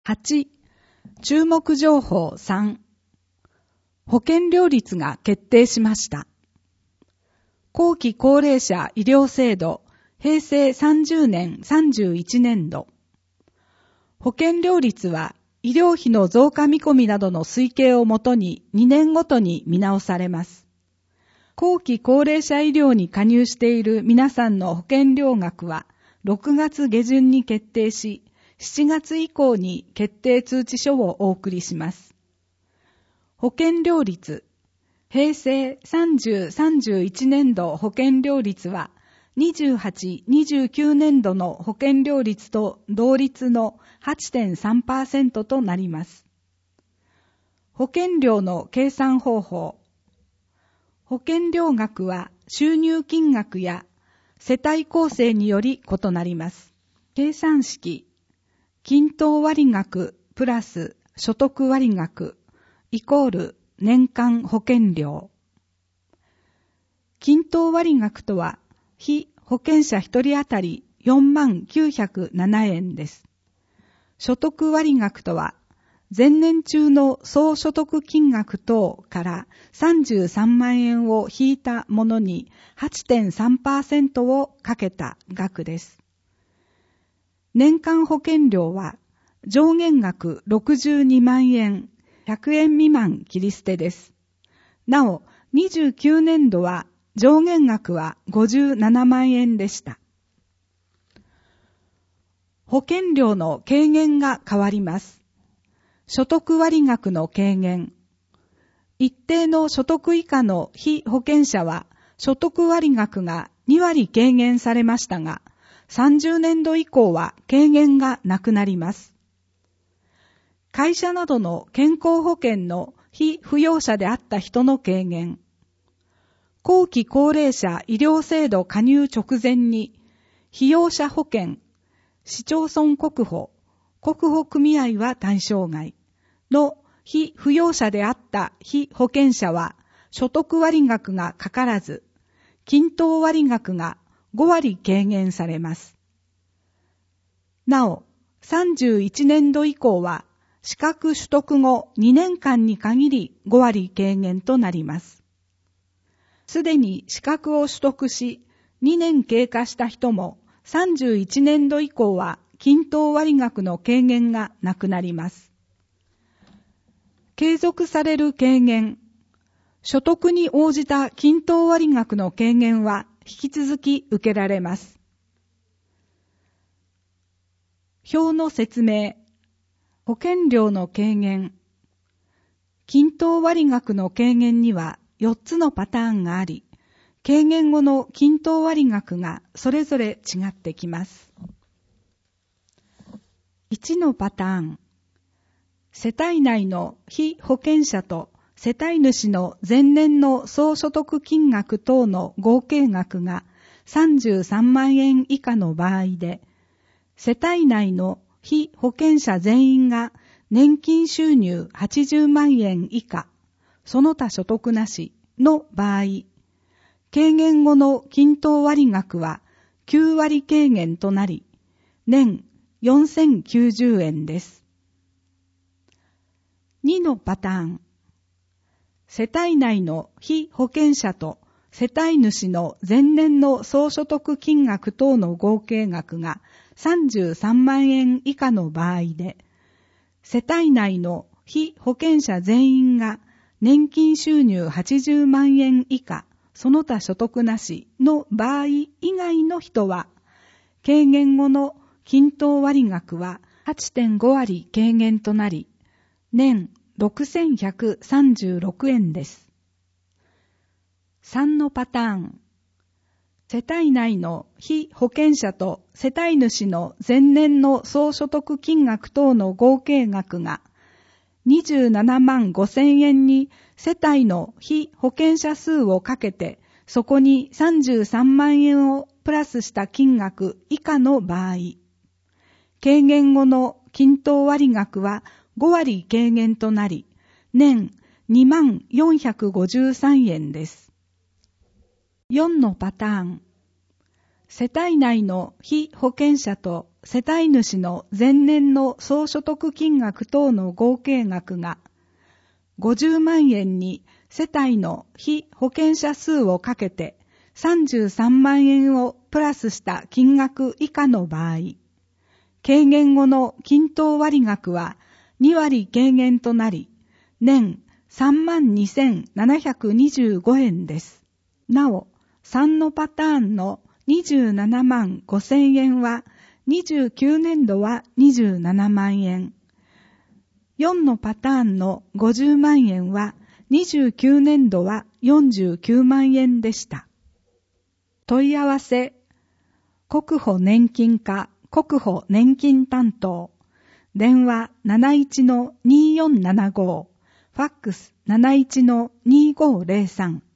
8、注目情報3、保険料率が決定しました。後期高齢者医療制度平成30年31年度。保険料率は医療費の増加見込みなどの推計をもとに2年ごとに見直されます。後期高齢者医療に加入している皆さんの保険料額は6月下旬に決定し、7月以降に決定通知書をお送りします。保険料率、平成30、31年度保険料率は28、29年度の保険料率と同率の 8.3% となります。保険料の計算方法。保険料額は収入金額や世帯構成により異なります。計算式。均等割額プラス所得割額イコール年間保険料。均等割額とは、被保険者1人当たり4907円です。所得割額とは、前年中の総所得金額等から33万円を引いたものに 8.3% をかけた額です。年間保険料は上限額62万円、100円未満切り捨てです。なお、29年度は上限額は57万円でした。保険料の軽減が変わります。所得割額の軽減。一定の所得以下の被保険者は所得割額が2割軽減されましたが、30年度以降は軽減がなくなります。会社などの健康保険の被扶養者であった人の軽減。後期高齢者医療制度加入直前に、被用者保険、市町村国保、国保組合は対象外の被扶養者であった被保険者は所得割額がかからず、均等割額が5割軽減されます。なお、31年度以降は、資格取得後2年間に限り5割軽減となります。すでに資格を取得し、2年経過した人も、31年度以降は均等割額の軽減がなくなります。継続される軽減。所得に応じた均等割額の軽減は引き続き受けられます。表の説明。保険料の軽減。均等割額の軽減には4つのパターンがあり、軽減後の均等割額がそれぞれ違ってきます。1のパターン。世帯内の被保険者と世帯主の前年の総所得金額等の合計額が33万円以下の場合で、世帯内の被保険者全員が年金収入80万円以下、その他所得なしの場合、軽減後の均等割額は9割軽減となり、年4090円です。2のパターン。世帯内の被保険者と世帯主の前年の総所得金額等の合計額が33万円以下の場合で、世帯内の被保険者全員が年金収入80万円以下、その他所得なしの場合以外の人は、軽減後の均等割額は 8.5 割軽減となり、年6136円です。3のパターン。世帯内の被保険者と世帯主の前年の総所得金額等の合計額が27万5千円に世帯の被保険者数をかけて、そこに33万円をプラスした金額以下の場合、軽減後の均等割額は5割軽減となり、年2万453円です。4のパターン。 世帯内の被保険者と世帯主の前年の総所得金額等の合計額が50万円に世帯の被保険者数をかけて33万円をプラスした金額以下の場合、軽減後の均等割額は2割軽減となり、年32,725円です。なお、3のパターンの27万5千円は29年度は27万円。4のパターンの50万円は29年度は49万円でした。問い合わせ、国保年金課国保年金担当、電話 71-2475、ファックス 71-2503